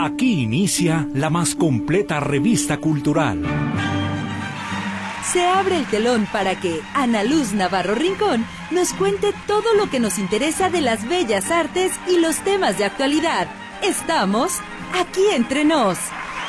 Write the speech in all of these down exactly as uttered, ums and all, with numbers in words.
Aquí inicia la más completa revista cultural. Se abre el telón para que Ana Luz Navarro Rincón nos cuente todo lo que nos interesa de las bellas artes y los temas de actualidad. Estamos aquí entre nos.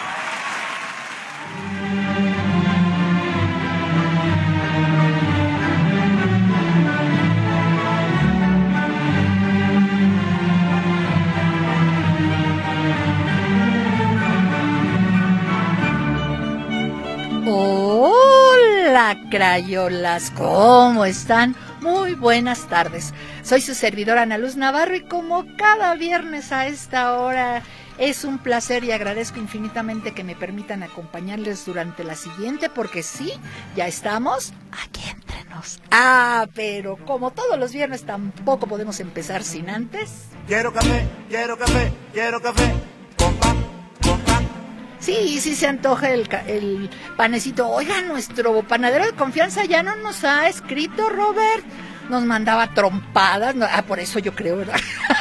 Hola, crayolas, ¿cómo están? Muy buenas tardes. Soy su servidora Ana Luz Navarro y como cada viernes a esta hora es un placer y agradezco infinitamente que me permitan acompañarles durante la siguiente, porque sí, ya estamos aquí entre nos. Ah, pero como todos los viernes tampoco podemos empezar sin antes. Quiero café, quiero café, quiero café, con pan, con pan. Sí, sí se antoja el, el panecito. Oiga, nuestro panadero de confianza ya no nos ha escrito, Robert. Nos mandaba trompadas. Ah, por eso yo creo, ¿verdad?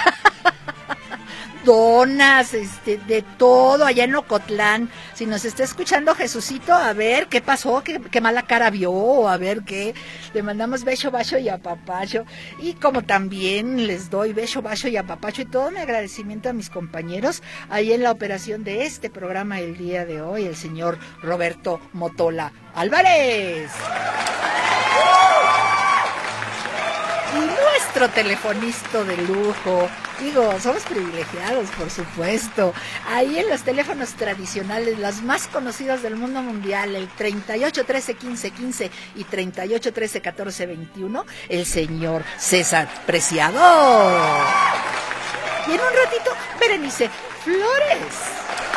Donas, este, de todo allá en Ocotlán. Si nos está escuchando Jesucito, a ver qué pasó, qué, qué mala cara vio, o a ver qué. Le mandamos beso, bacho y apapacho. Y como también les doy beso, bacho y apapacho y todo mi agradecimiento a mis compañeros ahí en la operación de este programa el día de hoy, el señor Roberto Motola Álvarez. Y nuestro telefonista de lujo, digo, somos privilegiados, por supuesto. Ahí en los teléfonos tradicionales, las más conocidas del mundo mundial, el treinta y ocho trece quince quince y treinta y ocho trece catorce veintiuno, el señor César Preciado. Y en un ratito, Berenice Flores.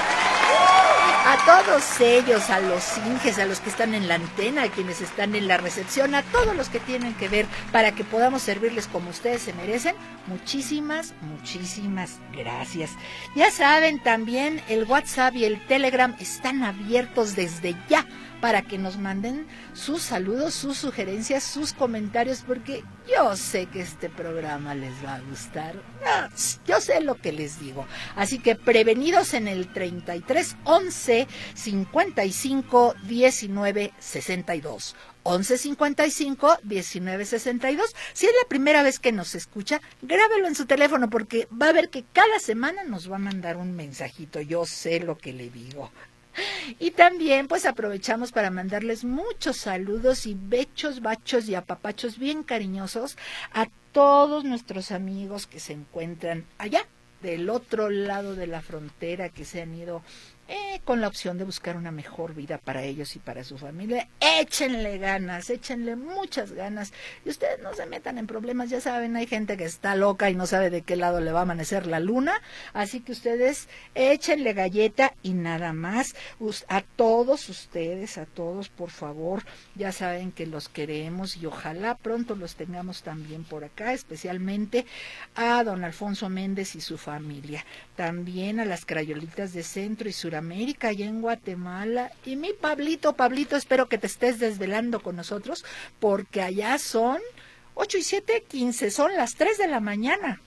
A todos ellos, a los Inges, a los que están en la antena, a quienes están en la recepción, a todos los que tienen que ver para que podamos servirles como ustedes se merecen, muchísimas, muchísimas gracias. Ya saben, también el WhatsApp y el Telegram están abiertos desde ya para que nos manden sus saludos, sus sugerencias, sus comentarios, porque yo sé que este programa les va a gustar. No, yo sé lo que les digo. Así que prevenidos en el treinta y tres once cincuenta y cinco diecinueve sesenta y dos. once cincuenta y cinco diecinueve sesenta y dos. Si es la primera vez que nos escucha, grábelo en su teléfono, porque va a ver que cada semana nos va a mandar un mensajito. Yo sé lo que le digo. Y también pues aprovechamos para mandarles muchos saludos y bechos, bachos y apapachos bien cariñosos a todos nuestros amigos que se encuentran allá del otro lado de la frontera, que se han ido eh, con la opción de buscar una mejor vida para ellos y para su familia. Échenle ganas, échenle muchas ganas. Y ustedes no se metan en problemas, ya saben, hay gente que está loca y no sabe de qué lado le va a amanecer la luna. Así que ustedes échenle galleta y nada más. A todos ustedes, a todos, por favor, ya saben que los queremos y ojalá pronto los tengamos también por acá, especialmente a don Alfonso Méndez y su familia. También a las crayolitas de Centro y Suramérica, allá en Guatemala. Y mi Pablito, Pablito, espero que te estés desvelando con nosotros, porque allá son ocho y siete, quince, son las tres de la mañana.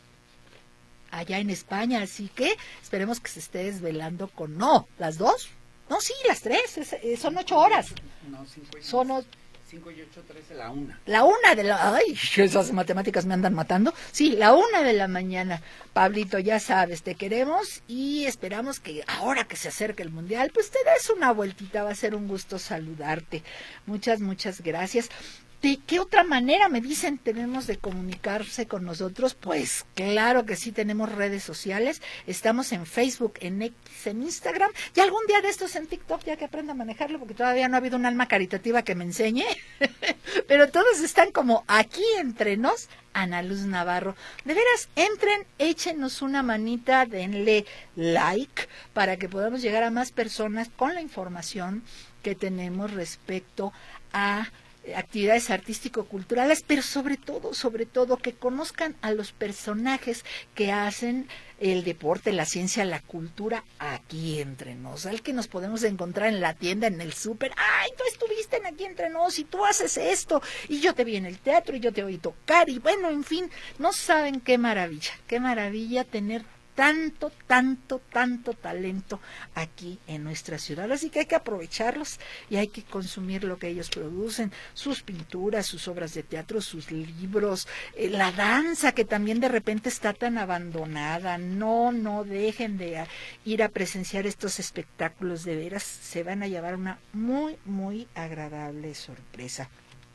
Allá en España, así que esperemos que se esté desvelando con... No, ¿las dos? No, sí, las tres, es, son ocho horas. No, cinco y son o... cinco y ocho, trece, la una. La una de la... Ay, esas matemáticas me andan matando. Sí, la una de la mañana. Pablito, ya sabes, te queremos y esperamos que ahora que se acerque el Mundial, pues te des una vueltita, va a ser un gusto saludarte. Muchas, muchas gracias. ¿De qué otra manera, me dicen, tenemos de comunicarse con nosotros? Pues claro que sí, tenemos redes sociales. Estamos en Facebook, en X, en Instagram y algún día de estos en TikTok, ya que aprenda a manejarlo, porque todavía no ha habido un alma caritativa que me enseñe. Pero todos están como aquí entre nos, Ana Luz Navarro. De veras, entren, échenos una manita, denle like para que podamos llegar a más personas con la información que tenemos respecto a actividades artístico-culturales, pero sobre todo, sobre todo, que conozcan a los personajes que hacen el deporte, la ciencia, la cultura aquí entre nos, al que nos podemos encontrar en la tienda, en el súper. Ay, tú estuviste en Aquí Entre Nos y tú haces esto, y yo te vi en el teatro y yo te oí tocar, y bueno, en fin, no saben qué maravilla, qué maravilla tener tanto, tanto, tanto talento aquí en nuestra ciudad. Así que hay que aprovecharlos y hay que consumir lo que ellos producen, sus pinturas, sus obras de teatro, sus libros, eh, la danza que también de repente está tan abandonada. No, no dejen de ir a presenciar estos espectáculos, de veras se van a llevar una muy, muy agradable sorpresa.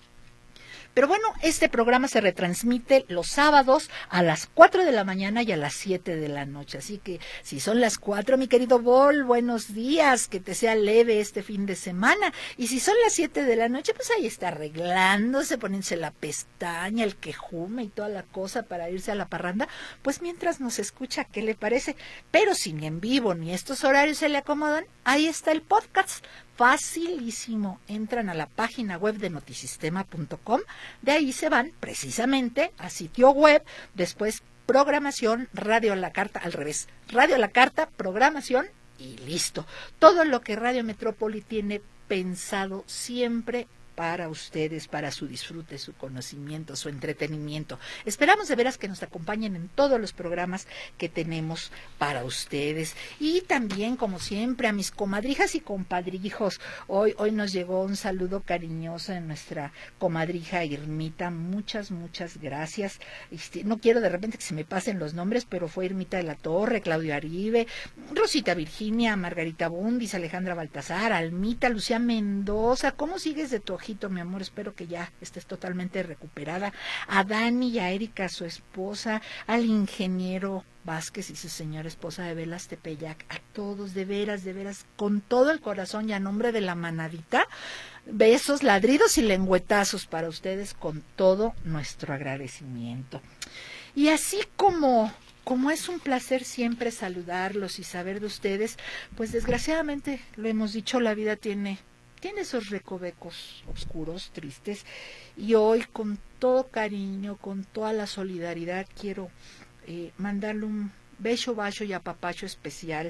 Pero bueno, este programa se retransmite los sábados a las cuatro de la mañana y a las siete de la noche. Así que si son las cuatro, mi querido Bol, buenos días, que te sea leve este fin de semana. Y si son las siete de la noche, pues ahí está arreglándose, poniéndose la pestaña, el quejume y toda la cosa para irse a la parranda. Pues mientras nos escucha, ¿qué le parece? Pero si ni en vivo ni estos horarios se le acomodan, ahí está el podcast. Facilísimo, entran a la página web de notisistema punto com, de ahí se van precisamente a sitio web, después programación, radio a la carta, al revés, radio a la carta, programación y listo. Todo lo que Radio Metrópoli tiene pensado siempre para ustedes, para su disfrute, su conocimiento, su entretenimiento. Esperamos de veras que nos acompañen en todos los programas que tenemos para ustedes. Y también, como siempre, a mis comadrijas y compadrijos. Hoy, hoy nos llegó un saludo cariñoso de nuestra comadrija Irmita. Muchas, muchas gracias. Este, no quiero de repente que se me pasen los nombres, pero fue Irmita de la Torre, Claudio Aribe, Rosita Virginia, Margarita Bundis, Alejandra Baltasar, Almita, Lucía Mendoza. ¿Cómo sigues de tu ojito, mi amor? Espero que ya estés totalmente recuperada. A Dani y a Erika, su esposa, al ingeniero Vázquez y su señora esposa de Velas Tepeyac, a todos, de veras, de veras, con todo el corazón y a nombre de la manadita, besos, ladridos y lengüetazos para ustedes con todo nuestro agradecimiento. Y así como... Como es un placer siempre saludarlos y saber de ustedes, pues desgraciadamente, lo hemos dicho, la vida tiene... tiene esos recovecos oscuros, tristes, y hoy con todo cariño, con toda la solidaridad, quiero eh, mandarle un beso, bacho y apapacho especial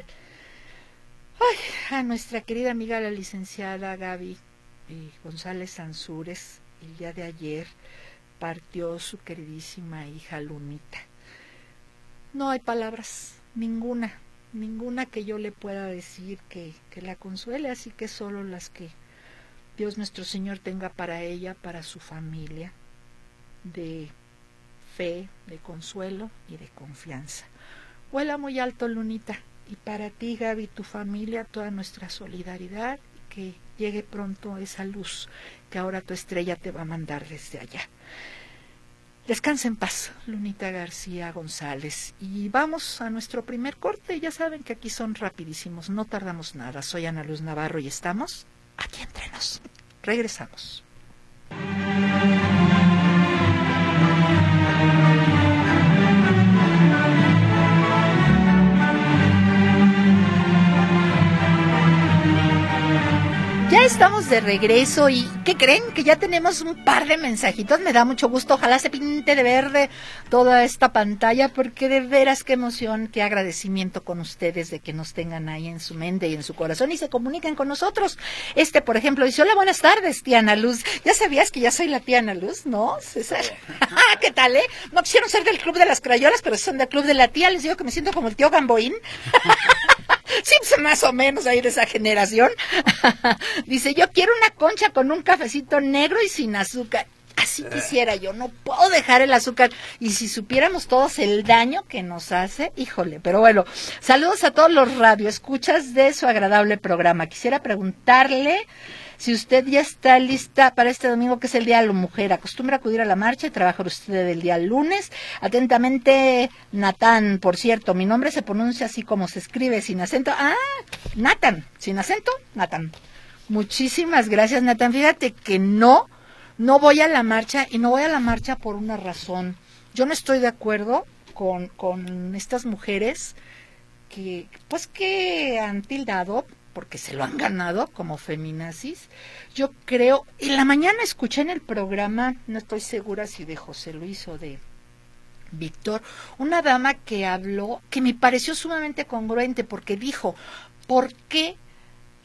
ay, a nuestra querida amiga la licenciada Gaby eh, González Ansúrez. El día de ayer partió su queridísima hija Lunita. No hay palabras, ninguna. Ninguna que yo le pueda decir que, que la consuele, así que solo las que Dios nuestro Señor tenga para ella, para su familia, de fe, de consuelo y de confianza. Vuela muy alto, Lunita, y para ti, Gaby, tu familia, toda nuestra solidaridad, y que llegue pronto esa luz que ahora tu estrella te va a mandar desde allá. Descansa en paz, Lunita García González. Y vamos a nuestro primer corte. Ya saben que aquí son rapidísimos, no tardamos nada. Soy Ana Luz Navarro y estamos aquí entre nos. Regresamos. Ya estamos de regreso y ¿qué creen? Que ya tenemos un par de mensajitos. Me da mucho gusto, ojalá se pinte de verde toda esta pantalla, porque de veras qué emoción, qué agradecimiento con ustedes de que nos tengan ahí en su mente y en su corazón y se comuniquen con nosotros. Este, por ejemplo, dice: hola, buenas tardes, tía Ana Luz. ¿Ya sabías que ya soy la tía Ana Luz? ¿No, César? ¿Qué tal, eh? No quisieron ser del club de las crayolas, pero son del club de la tía. Les digo que me siento como el tío Gamboín. Sí, pues más o menos ahí de esa generación. Dice: yo quiero una concha con un cafecito negro y sin azúcar. Así quisiera yo, no puedo dejar el azúcar. Y si supiéramos todos el daño que nos hace, híjole. Pero bueno, saludos a todos los radioescuchas de su agradable programa. Quisiera preguntarle si usted ya está lista para este domingo, que es el Día de la Mujer. ¿Acostumbra a acudir a la marcha y trabaja usted el día lunes? Atentamente, Natán. Por cierto, mi nombre se pronuncia así como se escribe, sin acento. Ah, Natán, sin acento, Natán. Muchísimas gracias, Natán. Fíjate que no, no voy a la marcha, y no voy a la marcha por una razón. Yo no estoy de acuerdo con, con estas mujeres que, pues que han tildado, porque se lo han ganado como feminazis. Yo creo, en la mañana escuché en el programa, no estoy segura si de José Luis o de Víctor, una dama que habló, que me pareció sumamente congruente, porque dijo: ¿por qué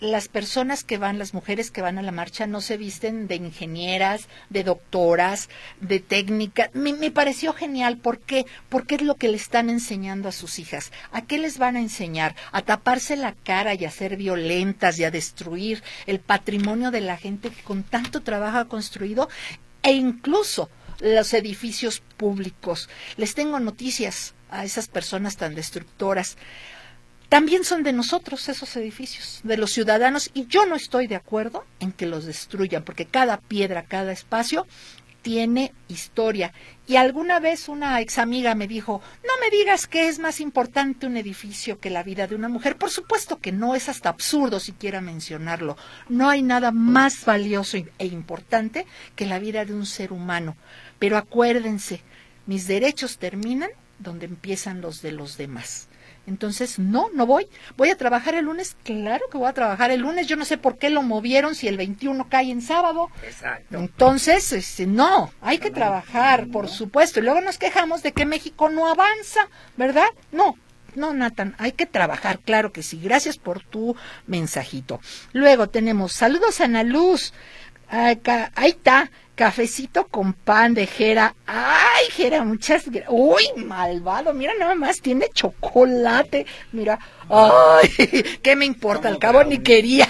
las personas que van, las mujeres que van a la marcha, no se visten de ingenieras, de doctoras, de técnicas. Me, me pareció genial. ¿Por qué? Porque es lo que le están enseñando a sus hijas. ¿A qué les van a enseñar? A taparse la cara y a ser violentas y a destruir el patrimonio de la gente que con tanto trabajo ha construido, e incluso los edificios públicos. Les tengo noticias a esas personas tan destructoras. También son de nosotros esos edificios, de los ciudadanos, y yo no estoy de acuerdo en que los destruyan, porque cada piedra, cada espacio tiene historia. Y alguna vez una ex amiga me dijo, no me digas que es más importante un edificio que la vida de una mujer. Por supuesto que no, es hasta absurdo siquiera mencionarlo. No hay nada más valioso e importante que la vida de un ser humano. Pero acuérdense, mis derechos terminan donde empiezan los de los demás. Entonces, no, no voy. ¿Voy a trabajar el lunes? Claro que voy a trabajar el lunes. Yo no sé por qué lo movieron si el veintiuno cae en sábado. Exacto. Entonces, este, no, hay que trabajar, por supuesto. Y luego nos quejamos de que México no avanza, ¿verdad? No, no, Nathan, hay que trabajar, claro que sí. Gracias por tu mensajito. Luego tenemos, saludos a Ana Luz. Acá, ahí está, cafecito con pan de Jera. Ay, Jera, muchas gracias. Uy, malvado, mira nada más, tiene chocolate. Mira, ay, ¿qué me importa? Al cabo ni quería.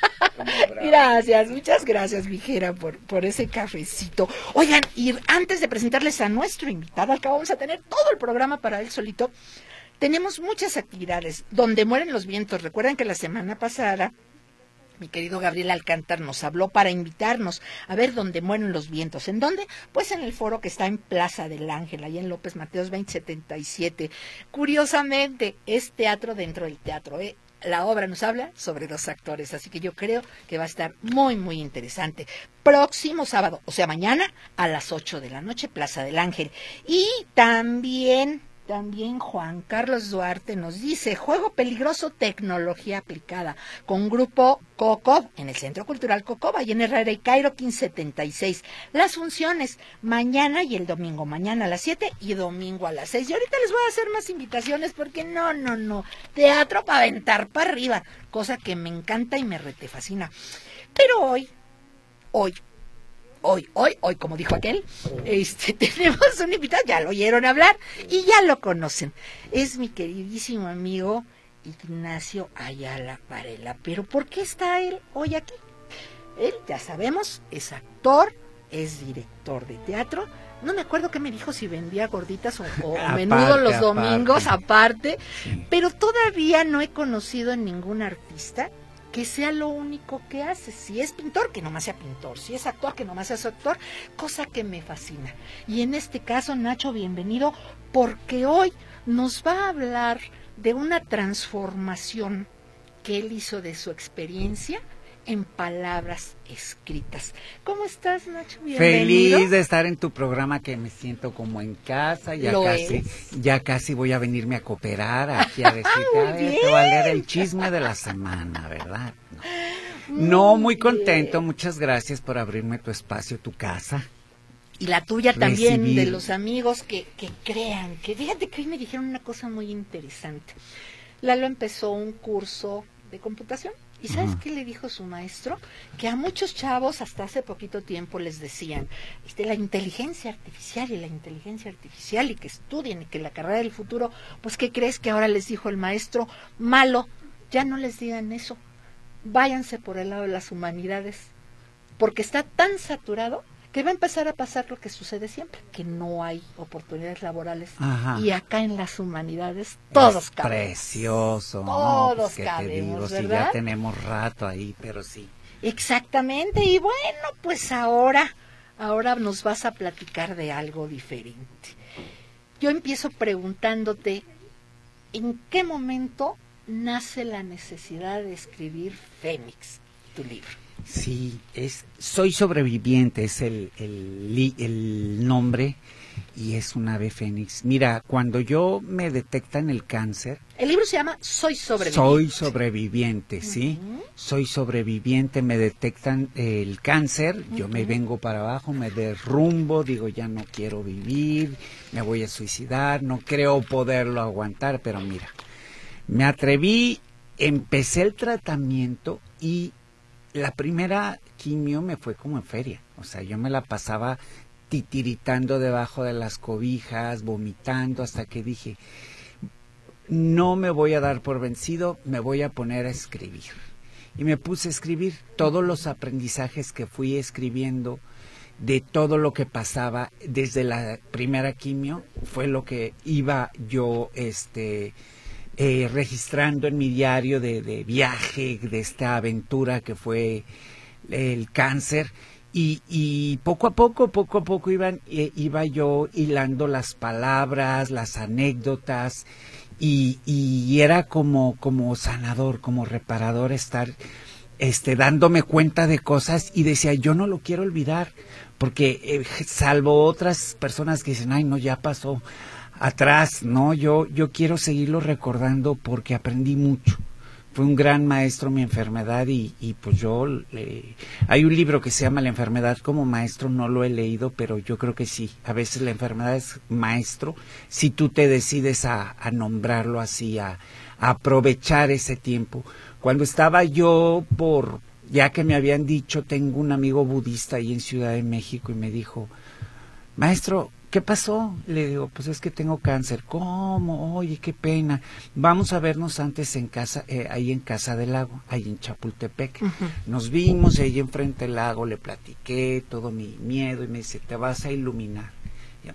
Gracias, muchas gracias, mi Jera, por, por ese cafecito. Oigan, y antes de presentarles a nuestro invitado, al cabo vamos a tener todo el programa para él solito. Tenemos muchas actividades. Donde mueren los vientos. Recuerden que la semana pasada mi querido Gabriel Alcántar nos habló para invitarnos a ver dónde mueren los vientos. ¿En dónde? Pues en el foro que está en Plaza del Ángel, allá en López Mateos veinte setenta y siete. Curiosamente, es teatro dentro del teatro, ¿eh? La obra nos habla sobre dos actores, así que yo creo que va a estar muy, muy interesante. Próximo sábado, o sea, mañana, a las ocho de la noche, Plaza del Ángel. Y también... También Juan Carlos Duarte nos dice, juego peligroso, tecnología aplicada, con grupo Cocob, en el Centro Cultural Cocob, allá en Herrera y Cairo, quince setenta y seis. Las funciones, mañana y el domingo, mañana a las siete y domingo a las seis. Y ahorita les voy a hacer más invitaciones porque no, no, no, teatro para aventar para arriba, cosa que me encanta y me retefascina. Pero hoy, hoy, Hoy, hoy, hoy, como dijo aquel, este, tenemos un invitado, ya lo oyeron hablar y ya lo conocen. Es mi queridísimo amigo Ignacio Ayala Varela. Pero ¿por qué está él hoy aquí? Él, ya sabemos, es actor, es director de teatro. No me acuerdo qué me dijo, si vendía gorditas o, o aparte, menudo los aparte. domingos, aparte. Sí. Pero todavía no he conocido a ningún artista que sea lo único que hace. Si es pintor, que nomás sea pintor. Si es actor, que nomás sea actor. Cosa que me fascina. Y en este caso, Nacho, bienvenido, porque hoy nos va a hablar de una transformación que él hizo de su experiencia en palabras escritas. ¿Cómo estás, Nacho? Bienvenido. Feliz de estar en tu programa, que me siento como en casa. Ya Lo casi es. ya casi voy a venirme a cooperar aquí a decir que te va a leer el chisme de la semana, ¿verdad? No, muy, no, muy contento. Muchas gracias por abrirme tu espacio, tu casa. Y la tuya Recibir. también, de los amigos que, que crean. Que fíjate que hoy me dijeron una cosa muy interesante. Lalo empezó un curso de computación. ¿Y sabes uh-huh. qué le dijo su maestro? Que a muchos chavos hasta hace poquito tiempo les decían, este, la inteligencia artificial y la inteligencia artificial, y que estudien, y que la carrera del futuro. Pues, ¿qué crees que ahora les dijo el maestro? Malo, ya no les digan eso. Váyanse por el lado de las humanidades, porque está tan saturado que va a empezar a pasar lo que sucede siempre, que no hay oportunidades laborales. Ajá. Y acá en las humanidades todos cabemos. Precioso. Todos no, pues, cabemos, te digo, ¿verdad? Si ya tenemos rato ahí, pero sí. Exactamente, y bueno, pues ahora, ahora nos vas a platicar de algo diferente. Yo empiezo preguntándote, ¿en qué momento nace la necesidad de escribir Fénix, tu libro? Sí, es Soy sobreviviente, es el, el, el nombre, y es un ave fénix. Mira, cuando yo me detectan el cáncer... El libro se llama Soy sobreviviente. Soy sobreviviente, ¿sí? Uh-huh. Soy sobreviviente, me detectan el cáncer, uh-huh. yo me vengo para abajo, me derrumbo, digo, ya no quiero vivir, me voy a suicidar, no creo poderlo aguantar, pero mira, me atreví empecé el tratamiento y la primera quimio me fue como en feria. O sea, yo me la pasaba titiritando debajo de las cobijas, vomitando, hasta que dije, no me voy a dar por vencido, me voy a poner a escribir. Y me puse a escribir todos los aprendizajes que fui escribiendo de todo lo que pasaba desde la primera quimio, fue lo que iba yo este eh, registrando en mi diario de, de viaje, de esta aventura que fue el cáncer. Y, y poco a poco, poco a poco iban, eh, iba yo hilando las palabras, las anécdotas, y, y era como, como sanador, como reparador estar este, dándome cuenta de cosas, y decía, yo no lo quiero olvidar, porque eh, salvo otras personas que dicen, ay, no, ya pasó atrás, no, yo, yo quiero seguirlo recordando porque aprendí mucho. Fue un gran maestro mi enfermedad, y, y pues yo, eh, hay un libro que se llama La enfermedad como maestro, no lo he leído, pero yo creo que sí, a veces la enfermedad es maestro, si tú te decides a, a nombrarlo así, a, a aprovechar ese tiempo. Cuando estaba yo por, ya que me habían dicho, tengo un amigo budista ahí en Ciudad de México, y me dijo, maestro, ¿qué pasó? Le digo, pues es que tengo cáncer. ¿Cómo? Oye, qué pena. Vamos a vernos antes en casa, eh, ahí en Casa del Lago, ahí en Chapultepec. Uh-huh. Nos vimos ahí enfrente del lago, le platiqué todo mi miedo, y me dice, te vas a iluminar. Y yo,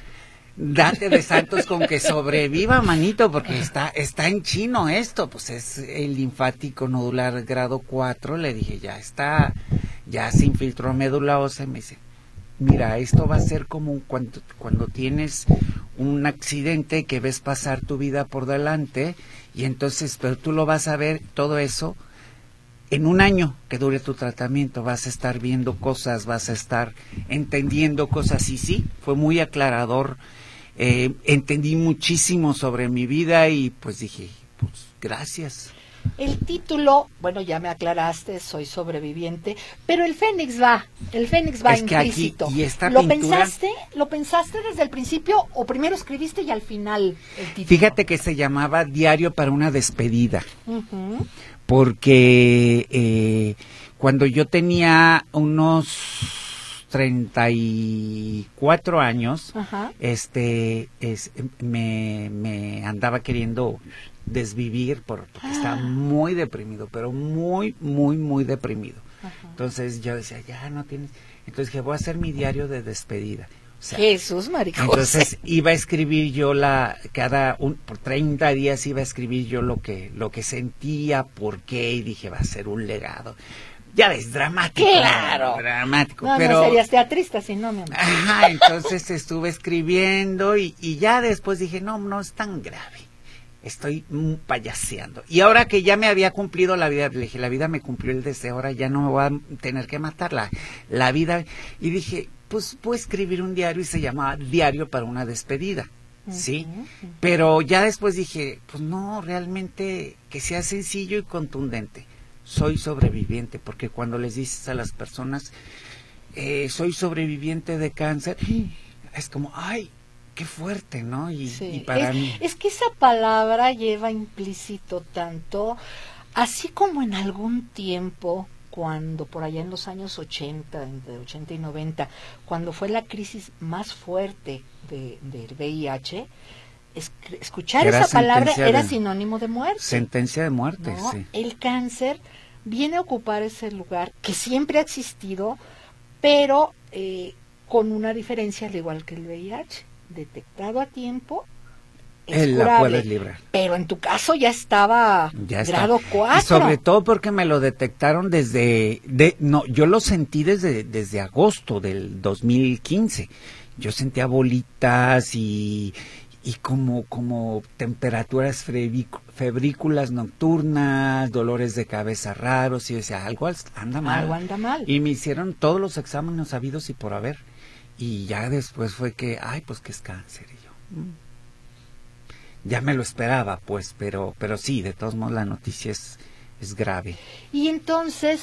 date de santos con que sobreviva, manito, porque está, está en chino esto, pues es el linfático nodular grado cuatro. Le dije, ya está, ya se infiltró médula ósea. Y me dice, mira, esto va a ser como cuando, cuando tienes un accidente que ves pasar tu vida por delante, y entonces, pero tú lo vas a ver, todo eso, en un año que dure tu tratamiento, vas a estar viendo cosas, vas a estar entendiendo cosas, y sí, fue muy aclarador, eh, entendí muchísimo sobre mi vida, y pues dije, pues gracias. El título, bueno, ya me aclaraste, soy sobreviviente, pero el Fénix va, el Fénix va es que implícito. Aquí, y esta ¿Lo pintura, pensaste? ¿Lo pensaste desde el principio o primero escribiste y al final el título? Fíjate que se llamaba Diario para una despedida, uh-huh. porque eh, cuando yo tenía unos treinta y cuatro años, uh-huh. este, es, me, me andaba queriendo desvivir por, porque ah. estaba muy deprimido, pero muy, muy, muy deprimido. Ajá. Entonces yo decía, ya no tienes, entonces dije, voy a hacer mi diario de despedida. O sea, Jesús, marico. Entonces iba a escribir yo la, cada, un, por treinta días iba a escribir yo lo que, lo que sentía, por qué, y dije, va a ser un legado. Ya ves, dramático. Claro. Dramático. No, pero, no serías teatrista si no, mi amor. Ajá, entonces estuve escribiendo, y, y ya después dije, no, no es tan grave. Estoy payaseando. Y ahora que ya me había cumplido la vida, le dije, la vida me cumplió el deseo, ahora ya no me voy a tener que matar la, la vida. Y dije, pues voy a escribir un diario, y se llamaba Diario para una despedida, ¿sí? Uh-huh. Pero ya después dije, pues no, realmente que sea sencillo y contundente. Soy sobreviviente, porque cuando les dices a las personas, eh, soy sobreviviente de cáncer, es como, ay, qué fuerte, ¿no? Y, sí. y para es, mí... es que esa palabra lleva implícito tanto, así como en algún tiempo, cuando por allá en los años ochenta, entre ochenta y noventa, cuando fue la crisis más fuerte de, del V I H, es, escuchar esa palabra era de, sinónimo de muerte. Sentencia de muerte, ¿no? sí. El cáncer viene a ocupar ese lugar que siempre ha existido, pero eh, con una diferencia, al igual que el V I H. Detectado a tiempo, es Él curable, la puedes librar. Pero en tu caso ya estaba ya grado está. cuatro. Y sobre todo porque me lo detectaron desde, de, no, yo lo sentí desde, desde agosto del dos mil quince. Yo sentía bolitas y, y como, como temperaturas febrículas nocturnas, dolores de cabeza raros, y yo decía, algo anda mal. Algo anda mal. Y me hicieron todos los exámenes habidos y por haber. Y ya después fue que, ay, pues que es cáncer. Y yo, mm. ya me lo esperaba, pues, pero pero sí, de todos modos la noticia es, es grave. Y entonces,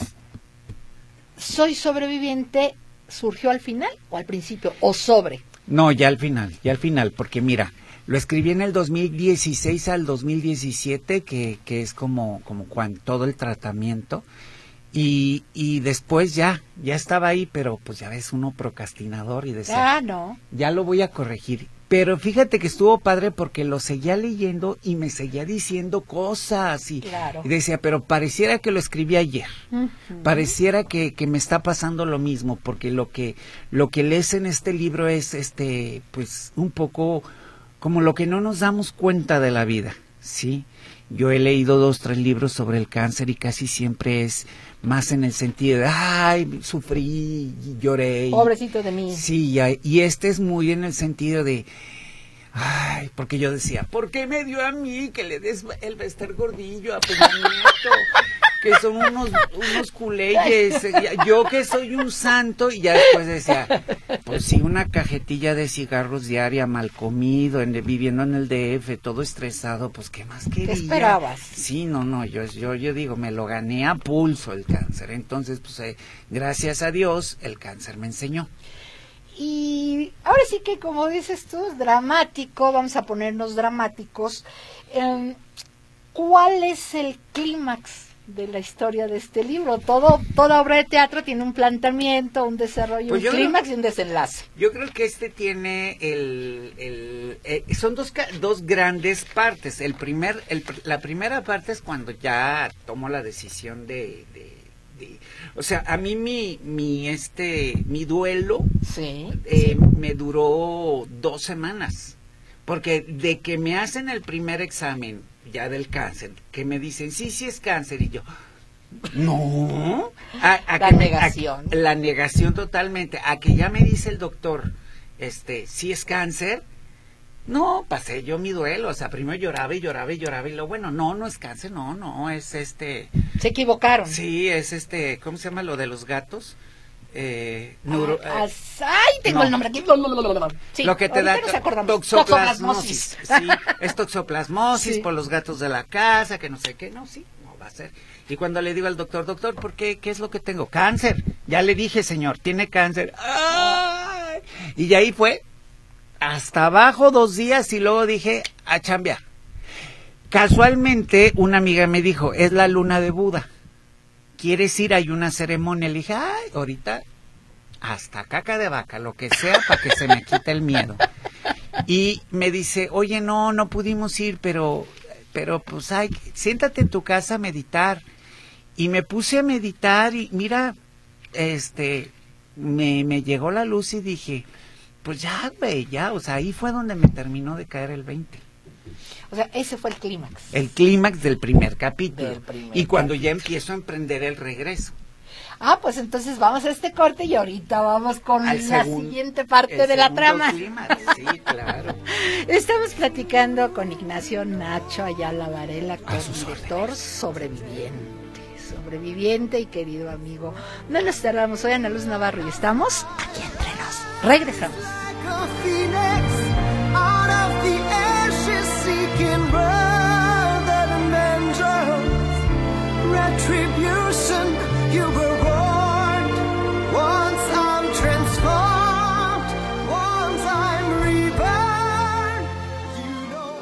¿soy sobreviviente surgió al final o al principio? ¿O sobre? No, ya al final, ya al final, porque mira, Lo escribí en el dos mil dieciséis al dos mil diecisiete, que, que es como, como cuando todo el tratamiento. Y, y después ya, ya estaba ahí, pero pues ya ves, uno procrastinador y decía, ah, no. ya lo voy a corregir. Pero fíjate que estuvo padre porque lo seguía leyendo y me seguía diciendo cosas y, claro. y decía, pero pareciera que lo escribí ayer, uh-huh. pareciera que, que me está pasando lo mismo, porque lo que, lo que lees en este libro es este, pues un poco como lo que no nos damos cuenta de la vida, ¿sí? Yo he leído dos, tres libros sobre el cáncer y casi siempre es más en el sentido de, ay, sufrí, lloré. Pobrecito de mí. Sí, y este es muy en el sentido de, ay, porque yo decía, ¿por qué me dio a mí que le des el Bester Gordillo a Peña Nieto? Que son unos, unos culeyes, yo que soy un santo, y ya después decía, pues sí, una cajetilla de cigarros diaria, mal comido, en, viviendo en el D F, todo estresado, pues ¿qué más quería? ¿Qué esperabas? Sí, no, no, yo, yo, yo digo, me lo gané a pulso el cáncer, entonces, pues, eh, gracias a Dios, el cáncer me enseñó. Y ahora sí que, como dices tú, es dramático, vamos a ponernos dramáticos. Eh, ¿Cuál es el clímax de la historia de este libro? Todo, toda obra de teatro tiene un planteamiento, un desarrollo, pues un clímax y un desenlace. Yo creo que este tiene el, el eh, son dos dos grandes partes. El primer, el, la primera parte es cuando ya tomo la decisión de, de, de o sea, a mí mi, mi este, mi duelo, sí, eh, sí. me duró dos semanas, porque de que me hacen el primer examen ya del cáncer, que me dicen, sí, sí es cáncer, y yo, no, a, a la que negación. Me, a, la negación totalmente, a que ya me dice el doctor, este, sí es cáncer, no, pasé yo mi duelo, o sea, primero lloraba y lloraba y lloraba, y luego, bueno, no, no es cáncer, no, no, es este. Se equivocaron. Sí, es este, ¿cómo se llama lo de los gatos? Eh, neuro, ah, ay, tengo no. el nombre aquí. Sí, lo que te da to toxoplasmosis. Sí, es toxoplasmosis sí. por los gatos de la casa, que no sé qué, no, sí, no va a ser. Y cuando le digo al doctor, doctor, ¿por qué? ¿Qué es lo que tengo? Cáncer. Ya le dije, señor, tiene cáncer. ¡Ay! Y ahí fue hasta abajo dos días y luego dije, a chambear. Casualmente, una amiga me dijo, es la luna de Buda. ¿Quieres ir? Hay una ceremonia. Le dije, ay, ahorita hasta caca de vaca, lo que sea, para que se me quite el miedo. Y me dice, oye, no, no pudimos ir, pero, pero pues, ay, siéntate en tu casa a meditar. Y me puse a meditar y mira, este, me, me llegó la luz y dije, pues ya, güey, ya, o sea, ahí fue donde me terminó de caer el veinte. O sea, ese fue el clímax. El clímax del primer capítulo. Del primer y cuando capítulo. ya empiezo a emprender el regreso. Ah, pues entonces vamos a este corte y ahorita vamos con Al la segun, siguiente parte de la trama. Clímax, sí, claro. Estamos platicando con Ignacio Nacho Ayala Varela, co-director sobreviviente. Sobreviviente y querido amigo. No nos tardamos, soy Ana Luz Navarro y estamos aquí entre nos. Regresamos. Retribution, you were warned. Once I'm transformed, once I'm reborn, you know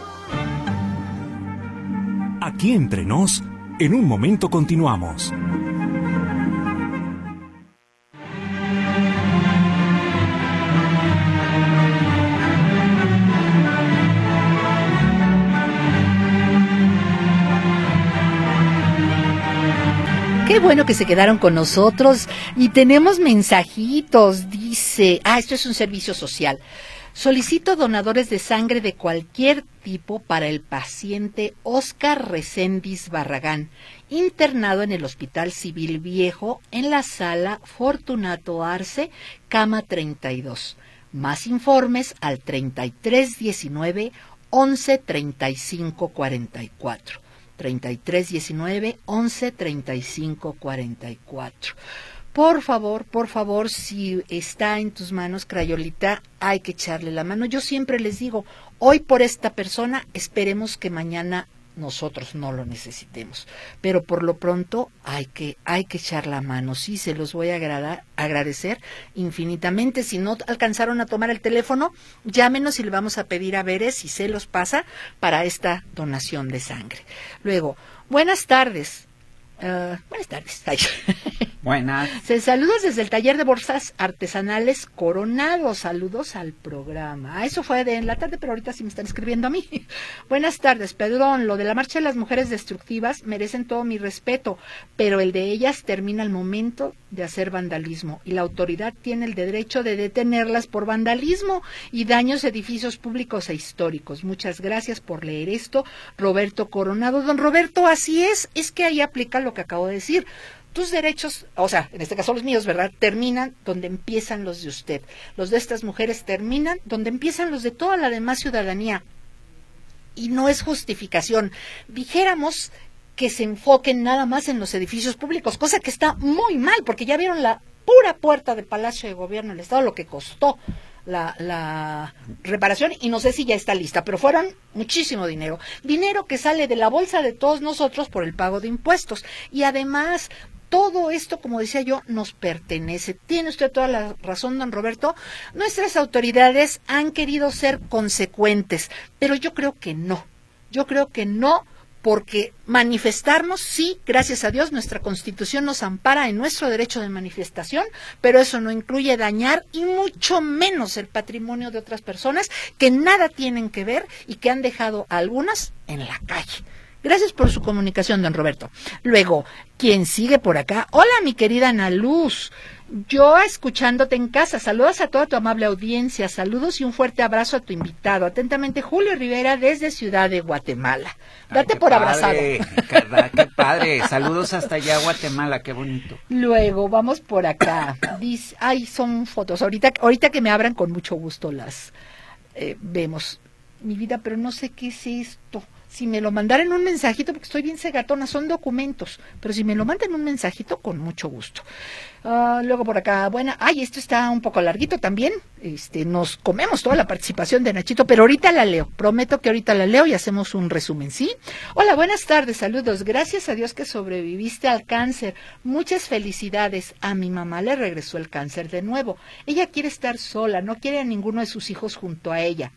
I'm... Aquí entre nos, en un momento continuamos. Qué bueno que se quedaron con nosotros y tenemos mensajitos, dice, ah, esto es un servicio social. Solicito donadores de sangre de cualquier tipo para el paciente Óscar Recendis Barragán, internado en el Hospital Civil Viejo en la sala Fortunato Arce, cama treinta y dos. Más informes al treinta y tres diecinueve once treinta y cinco cuarenta y cuatro. treinta y tres diecinueve once treinta y cinco cuarenta y cuatro. Por favor, por favor, si está en tus manos, Crayolita, hay que echarle la mano. Yo siempre les digo, hoy por esta persona, esperemos que mañana nosotros no lo necesitemos. Pero por lo pronto hay que, hay que echar la mano. Sí, se los voy a agradar, agradecer infinitamente. Si no alcanzaron a tomar el teléfono, llámenos y le vamos a pedir a Veres si se los pasa para esta donación de sangre. Luego, buenas tardes. Uh, buenas tardes. Ay. Buenas. Saludos desde el taller de bolsas artesanales Coronado. Saludos al programa. Ah, eso fue de en la tarde, pero ahorita sí me están escribiendo a mí. Buenas tardes. Perdón, lo de la marcha de las mujeres destructivas merecen todo mi respeto, pero el de ellas termina al momento de hacer vandalismo y la autoridad tiene el derecho de detenerlas por vandalismo y daños a edificios públicos e históricos. Muchas gracias por leer esto, Roberto Coronado. Don Roberto, así es, es que ahí aplica lo que acabo de decir. Tus derechos, o sea, en este caso los míos, ¿verdad?, terminan donde empiezan los de usted. Los de estas mujeres terminan donde empiezan los de toda la demás ciudadanía. Y no es justificación. Dijéramos que se enfoquen nada más en los edificios públicos, cosa que está muy mal, porque ya vieron la pura puerta de Palacio de Gobierno del Estado, lo que costó la, la reparación, y no sé si ya está lista, pero fueron muchísimo dinero. Dinero que sale de la bolsa de todos nosotros por el pago de impuestos. Y además, todo esto, como decía yo, nos pertenece. Tiene usted toda la razón, don Roberto. Nuestras autoridades han querido ser consecuentes, pero yo creo que no. Yo creo que no, porque manifestarnos, sí, gracias a Dios, nuestra Constitución nos ampara en nuestro derecho de manifestación, pero eso no incluye dañar y mucho menos el patrimonio de otras personas que nada tienen que ver y que han dejado a algunas en la calle. Gracias por su comunicación, don Roberto. Luego, ¿quién sigue por acá? Hola, mi querida Ana Luz. Yo escuchándote en casa. Saludos a toda tu amable audiencia. Saludos y un fuerte abrazo a tu invitado. Atentamente, Julio Rivera, desde Ciudad de Guatemala. Date Ay, por padre, abrazado. Qué, qué padre. Saludos hasta allá, Guatemala. Qué bonito. Luego, vamos por acá. Dice, ay, son fotos. Ahorita, ahorita que me abran, con mucho gusto las eh, vemos. Mi vida, pero no sé qué es esto. Si me lo mandaran un mensajito, porque estoy bien cegatona, son documentos, pero si me lo mandan un mensajito, con mucho gusto. Uh, luego por acá, bueno, ay, esto está un poco larguito también, este, nos comemos toda la participación de Nachito, pero ahorita la leo, prometo que ahorita la leo y hacemos un resumen, ¿sí? Hola, buenas tardes, saludos, gracias a Dios que sobreviviste al cáncer, muchas felicidades. A mi mamá le regresó el cáncer de nuevo, ella quiere estar sola, no quiere a ninguno de sus hijos junto a ella.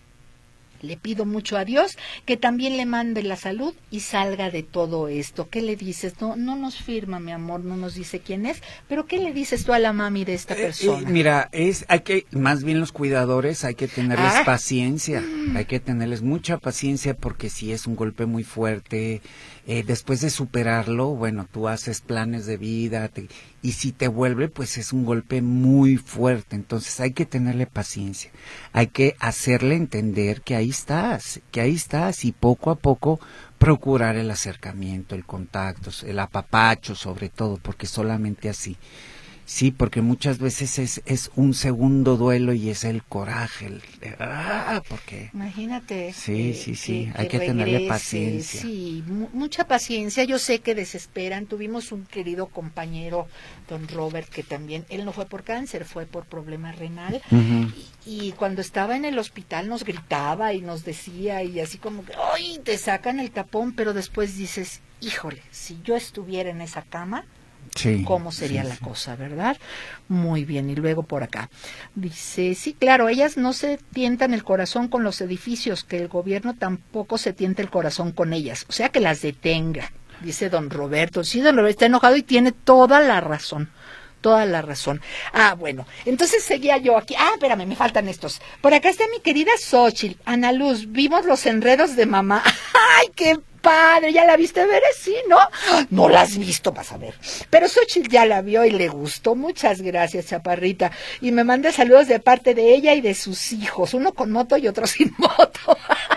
Le pido mucho a Dios que también le mande la salud y salga de todo esto. ¿Qué le dices? No, no nos firma, mi amor, no nos dice quién es, pero ¿qué le dices tú a la mami de esta persona? Eh, eh, mira, es hay que, más bien los cuidadores, hay que tenerles ah. paciencia, mm. hay que tenerles mucha paciencia porque si es un golpe muy fuerte, eh, después de superarlo, bueno, tú haces planes de vida te, y si te vuelve, pues es un golpe muy fuerte, entonces hay que tenerle paciencia, hay que hacerle entender que ahí estás, que ahí estás y poco a poco procurar el acercamiento, el contacto, el apapacho sobre todo, porque solamente así. Sí, porque muchas veces es es un segundo duelo y es el coraje, el, ah, porque imagínate. Sí, eh, sí, sí, que, hay que, que tenerle regrese, paciencia. Sí, mu- mucha paciencia. Yo sé que desesperan. Tuvimos un querido compañero, don Robert, que también, él no fue por cáncer, fue por problema renal. Uh-huh. Y, y cuando estaba en el hospital nos gritaba y nos decía y así como que, ¡ay! Te sacan el tapón, pero después dices, híjole, si yo estuviera en esa cama, Sí, cómo sería sí, la sí. cosa, ¿verdad? Muy bien, y luego por acá dice, sí, claro, ellas no se tientan el corazón con los edificios, que el gobierno tampoco se tienta el corazón con ellas, o sea que las detenga, dice don Roberto. Sí, don Roberto está enojado y tiene toda la razón, toda la razón. Ah, bueno, entonces seguía yo aquí. Ah, espérame, me faltan estos. Por acá está mi querida Xochitl. Ana Luz, vimos los enredos de mamá. ¡Ay, qué padre! ¿Ya la viste ver? Sí, ¿no? No la has visto, vas a ver. Pero Xochitl ya la vio y le gustó. Muchas gracias, chaparrita. Y me manda saludos de parte de ella y de sus hijos. Uno con moto y otro sin moto.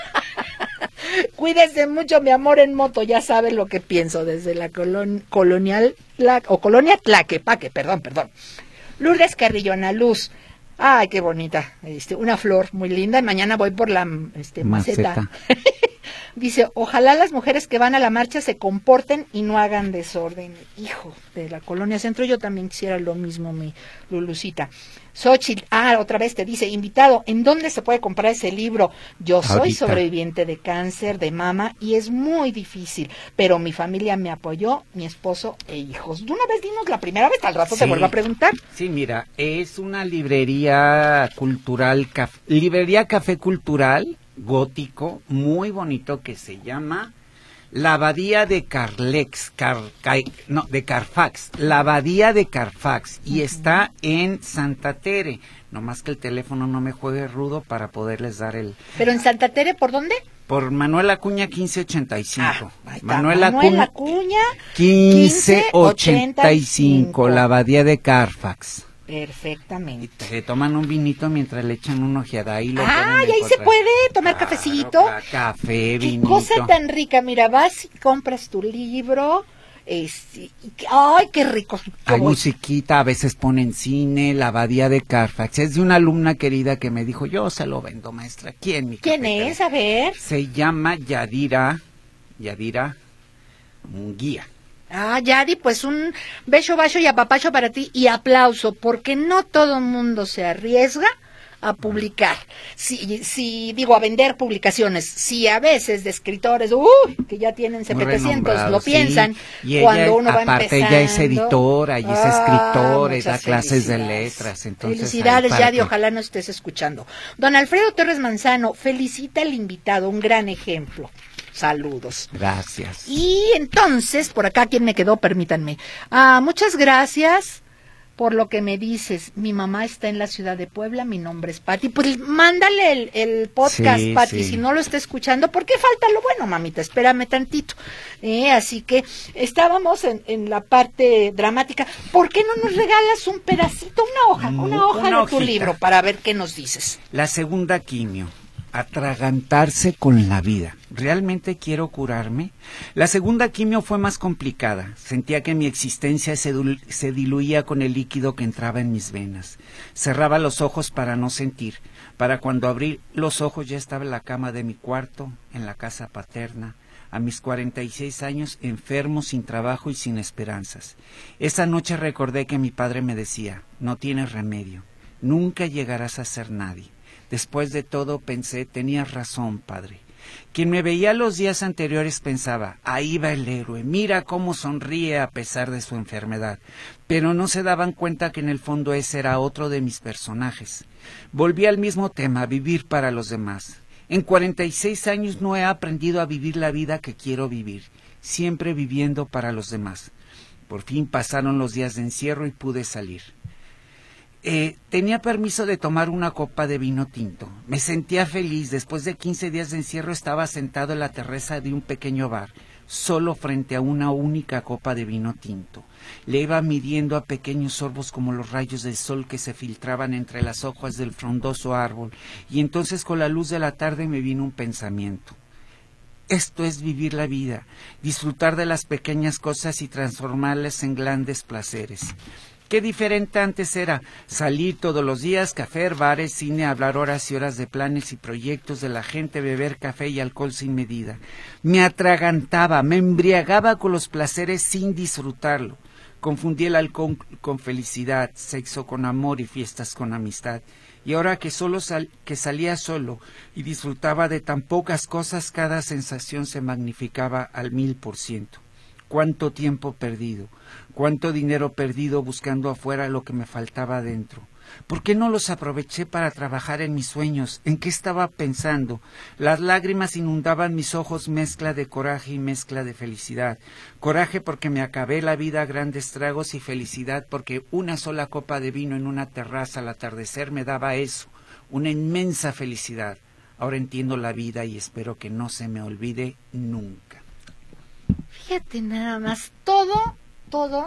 Cuídese mucho, mi amor, en moto. Ya sabe lo que pienso desde la colon, colonial la, o colonia Tlaquepaque, perdón, perdón. Lourdes Carrillo, Ana Luz. Ay, qué bonita. Este, una flor muy linda. Y mañana voy por la este, maceta. maceta. Dice, ojalá las mujeres que van a la marcha se comporten y no hagan desorden. Hijo, de la Colonia Centro, yo también quisiera lo mismo, mi Lulucita. Xochitl, ah, otra vez te dice, invitado, ¿en dónde se puede comprar ese libro? Yo soy Ahorita. sobreviviente de cáncer de mama y es muy difícil, pero mi familia me apoyó, mi esposo e hijos. De una vez dimos la primera vez, al rato Sí. te vuelvo a preguntar. Sí, mira, es una librería cultural, caf- librería café cultural, gótico, muy bonito, que se llama La Abadía de Carlex, Car, Cai- no, de Carfax, La Abadía de Carfax, y uh-huh. está en Santa Tere, nomás que el teléfono no me juegue rudo para poderles dar el... ¿Pero en Santa Tere por dónde? Por Manuel Acuña quince ochenta y cinco. Ah, ahí está, Manuel, Manuel Acuña, Acuña quince ochenta y cinco, La Abadía de Carfax. Perfectamente. Y se toman un vinito mientras le echan una ojeada y lo Ah, y ahí encontrar. se puede tomar Claro, cafecito. ca- Café, Qué vinito. cosa tan rica, mira, vas y compras tu libro, este, y que- ay, qué rico. Hay Como- musiquita, a veces ponen cine, La Abadía de Carfax. Es de una alumna querida que me dijo, yo se lo vendo, maestra. ¿Quién, mi ¿Quién cafetera? es? A ver. Se llama Yadira, Yadira Munguía. Ah, Yadi, pues un beso, bacho y apapacho para ti y aplauso, porque no todo el mundo se arriesga a publicar. Si, si digo, a vender publicaciones, si a veces de escritores, uy, que ya tienen setecientos, lo sí. piensan, Y cuando ella, uno va aparte, empezando. ella es editora y es Ah, escritora y da muchas clases de felicidades. letras. Entonces, Felicidades, ahí para Yadi, que- ojalá no estés escuchando. Don Alfredo Torres Manzano, felicita al invitado, un gran ejemplo. Saludos. Gracias. Y entonces, por acá, ¿quién me quedó? Permítanme. Ah, muchas gracias por lo que me dices. Mi mamá está en la ciudad de Puebla, mi nombre es Pati. Pues mándale el, el podcast, Sí, Pati, sí. si no lo está escuchando, ¿por qué falta lo bueno, mamita? Espérame tantito. Eh, así que estábamos en, en la parte dramática. ¿Por qué no nos regalas un pedacito, una hoja, Mm, una hoja una de tu hojita. libro para ver qué nos dices? La segunda quimio, atragantarse con la vida. ¿Realmente quiero curarme? La segunda quimio fue más complicada. Sentía que mi existencia se, dul- se diluía con el líquido que entraba en mis venas. Cerraba los ojos para no sentir. Para cuando abrí los ojos ya estaba en la cama de mi cuarto, en la casa paterna, a mis cuarenta y seis años, enfermo, sin trabajo y sin esperanzas. Esa noche recordé que mi padre me decía, no tienes remedio, nunca llegarás a ser nadie. Después de todo pensé, tenías razón, padre. Quien me veía los días anteriores pensaba, ahí va el héroe, mira cómo sonríe a pesar de su enfermedad. Pero no se daban cuenta que en el fondo ese era otro de mis personajes. Volví al mismo tema, vivir para los demás. En cuarenta y seis años no he aprendido a vivir la vida que quiero vivir, siempre viviendo para los demás. Por fin pasaron los días de encierro y pude salir. Eh, tenía permiso de tomar una copa de vino tinto. Me sentía feliz. Después de quince días de encierro estaba sentado en la terraza de un pequeño bar, solo frente a una única copa de vino tinto. Le iba midiendo a pequeños sorbos como los rayos del sol que se filtraban entre las hojas del frondoso árbol, y entonces con la luz de la tarde me vino un pensamiento. Esto es vivir la vida, disfrutar de las pequeñas cosas y transformarlas en grandes placeres. Qué diferente antes era salir todos los días, café, bares, cine, hablar horas y horas de planes y proyectos de la gente, beber café y alcohol sin medida. Me atragantaba, me embriagaba con los placeres sin disfrutarlo. Confundí el alcohol con felicidad, sexo con amor y fiestas con amistad. Y ahora que solo sal, que salía solo y disfrutaba de tan pocas cosas, cada sensación se magnificaba al mil por ciento. Cuánto tiempo perdido, cuánto dinero perdido buscando afuera lo que me faltaba adentro. ¿Por qué no los aproveché para trabajar en mis sueños? ¿En qué estaba pensando? Las lágrimas inundaban mis ojos, mezcla de coraje y mezcla de felicidad. Coraje porque me acabé la vida a grandes tragos y felicidad porque una sola copa de vino en una terraza al atardecer me daba eso, una inmensa felicidad. Ahora entiendo la vida y espero que no se me olvide nunca. Fíjate nada más, todo, todo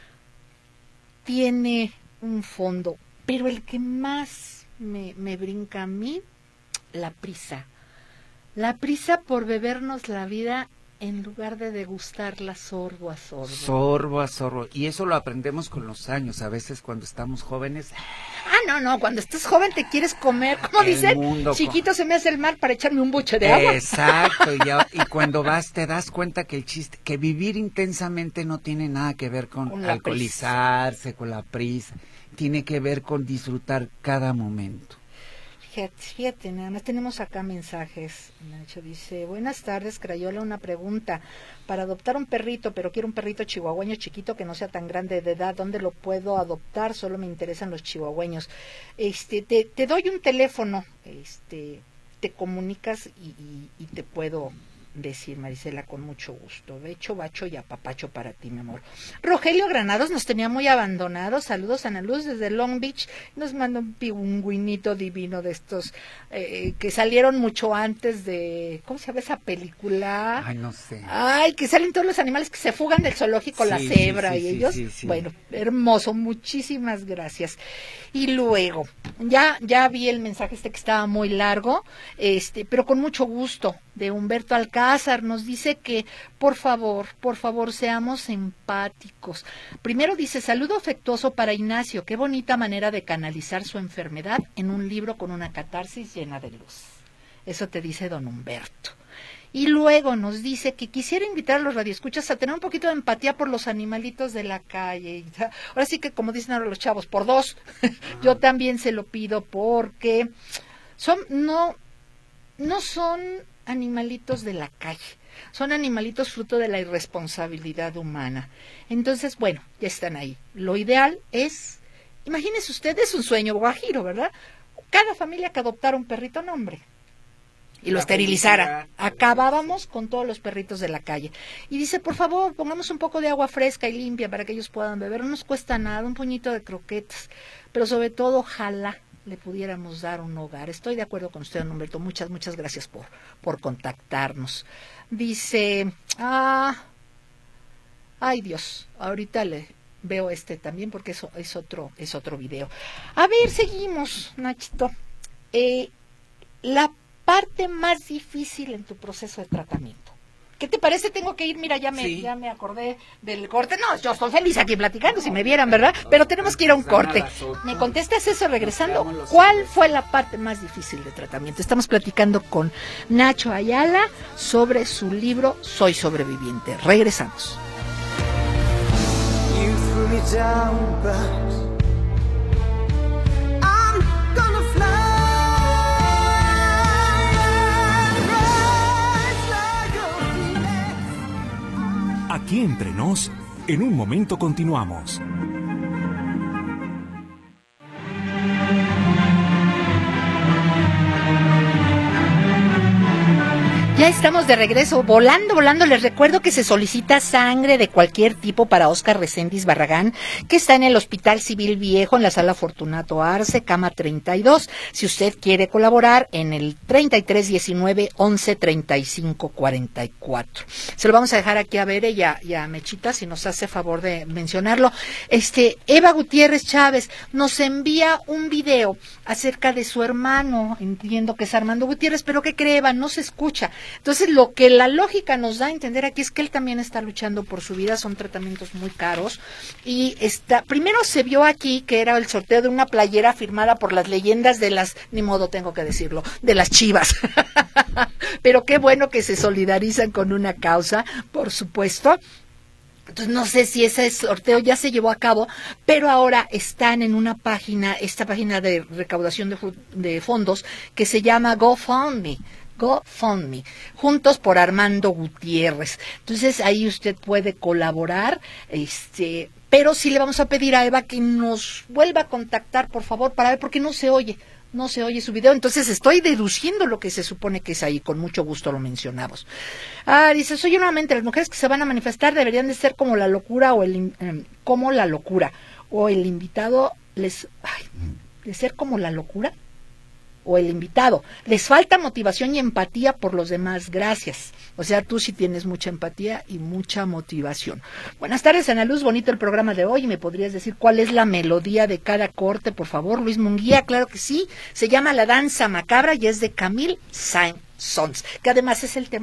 tiene un fondo, pero el que más me, me brinca a mí, la prisa. La prisa por bebernos la vida en lugar de degustarla sorbo a sorbo. Sorbo a sorbo. Y eso lo aprendemos con los años. A veces cuando estamos jóvenes, Ah, no, no, cuando estás joven te quieres comer, como dicen, chiquito se me hace el mar para echarme un buche de agua. Exacto, y, ya, y cuando vas te das cuenta que el chiste, que vivir intensamente no tiene nada que ver con, con alcoholizarse, prisa. con la prisa, tiene que ver con disfrutar cada momento. Fíjate, fíjate, nada más tenemos acá mensajes. Nacho dice, buenas tardes, Crayola, una pregunta. Para adoptar un perrito, pero quiero un perrito chihuahueño chiquito que no sea tan grande de edad, ¿dónde lo puedo adoptar? Solo me interesan los chihuahueños. Este, te, te doy un teléfono, este, te comunicas y, y, y te puedo decir, Marisela, con mucho gusto. De hecho, bacho y apapacho para ti, mi amor. Rogelio Granados nos tenía muy abandonados. Saludos a Ana Luz desde Long Beach. Nos manda un pingüinito divino de estos eh, que salieron mucho antes de... ¿Cómo se llama esa película? Ay, no sé. Ay, que salen todos los animales que se fugan del zoológico, sí, la cebra, sí, sí, y ellos... Sí, sí, sí. Bueno, hermoso. Muchísimas gracias. Y luego, ya, ya vi el mensaje este que estaba muy largo, este, pero con mucho gusto, de Humberto Alcázar. Nos dice que, por favor, por favor, seamos empáticos. Primero dice, saludo afectuoso para Ignacio, qué bonita manera de canalizar su enfermedad en un libro con una catarsis llena de luz. Eso te dice don Humberto. Y luego nos dice que quisiera invitar a los radioescuchas a tener un poquito de empatía por los animalitos de la calle. Ahora sí que, como dicen ahora los chavos, por dos. Yo también se lo pido porque son no no son animalitos de la calle, son animalitos fruto de la irresponsabilidad humana. Entonces, bueno, ya están ahí. Lo ideal es, imagínense ustedes, es un sueño guajiro, ¿verdad? Cada familia que adoptara un perrito, no, hombre, y lo esterilizara. Acabábamos con todos los perritos de la calle. Y dice, por favor, pongamos un poco de agua fresca y limpia para que ellos puedan beber. No nos cuesta nada, un puñito de croquetas. Pero sobre todo, ojalá le pudiéramos dar un hogar. Estoy de acuerdo con usted, don Humberto. Muchas, muchas gracias por, por contactarnos. Dice, ah, ay Dios, ahorita le veo este también porque eso es otro, es otro video. A ver, seguimos, Nachito. Eh, la parte más difícil en tu proceso de tratamiento. ¿Qué te parece? Tengo que ir, mira, ya me, sí. ya me acordé del corte. No, yo estoy feliz aquí platicando, si me vieran, ¿verdad? Pero tenemos que ir a un corte. ¿Me contestas eso regresando? ¿Cuál fue la parte más difícil de tratamiento? Estamos platicando con Nacho Ayala sobre su libro Soy Sobreviviente. Regresamos. You threw me down, but I'm gonna fly. Aquí entre nos, en un momento continuamos. Ya estamos de regreso, volando, volando. Les recuerdo que se solicita sangre de cualquier tipo para Óscar Reséndiz Barragán, que está en el Hospital Civil Viejo, en la Sala Fortunato Arce, cama treinta y dos. Si usted quiere colaborar, en el treinta y tres diecinueve once treinta y cinco cuarenta y cuatro. Se lo vamos a dejar aquí a Bere y a, y a Mechita, si nos hace favor de mencionarlo. Este, Eva Gutiérrez Chávez nos envía un video acerca de su hermano, entiendo que es Armando Gutiérrez, pero ¿qué cree, Eva? No se escucha. Entonces, lo que la lógica nos da a entender aquí es que él también está luchando por su vida, son tratamientos muy caros, y está, primero se vio aquí que era el sorteo de una playera firmada por las leyendas de las, ni modo tengo que decirlo, de las Chivas, pero qué bueno que se solidarizan con una causa, por supuesto. Entonces, no sé si ese sorteo ya se llevó a cabo, pero ahora están en una página, esta página de recaudación de, de fondos, que se llama GoFundMe. GoFundMe, Juntos por Armando Gutiérrez. Entonces ahí usted puede colaborar, este, pero sí le vamos a pedir a Eva que nos vuelva a contactar, por favor, para ver, porque no se oye, no se oye su video. Entonces estoy deduciendo lo que se supone que es ahí, con mucho gusto lo mencionamos. Ah, dice, soy nuevamente, las mujeres que se van a manifestar deberían de ser como la locura o el, eh, como la locura, o el invitado les, ay, de ser como la locura. O el invitado, les falta motivación y empatía por los demás, gracias. O sea, tú sí tienes mucha empatía y mucha motivación. Buenas tardes, Ana Luz, bonito el programa de hoy. ¿Me podrías decir cuál es la melodía de cada corte, por favor? Luis Munguía, claro que sí. Se llama La Danza Macabra y es de Camille Saint-Saëns, que además es el tema de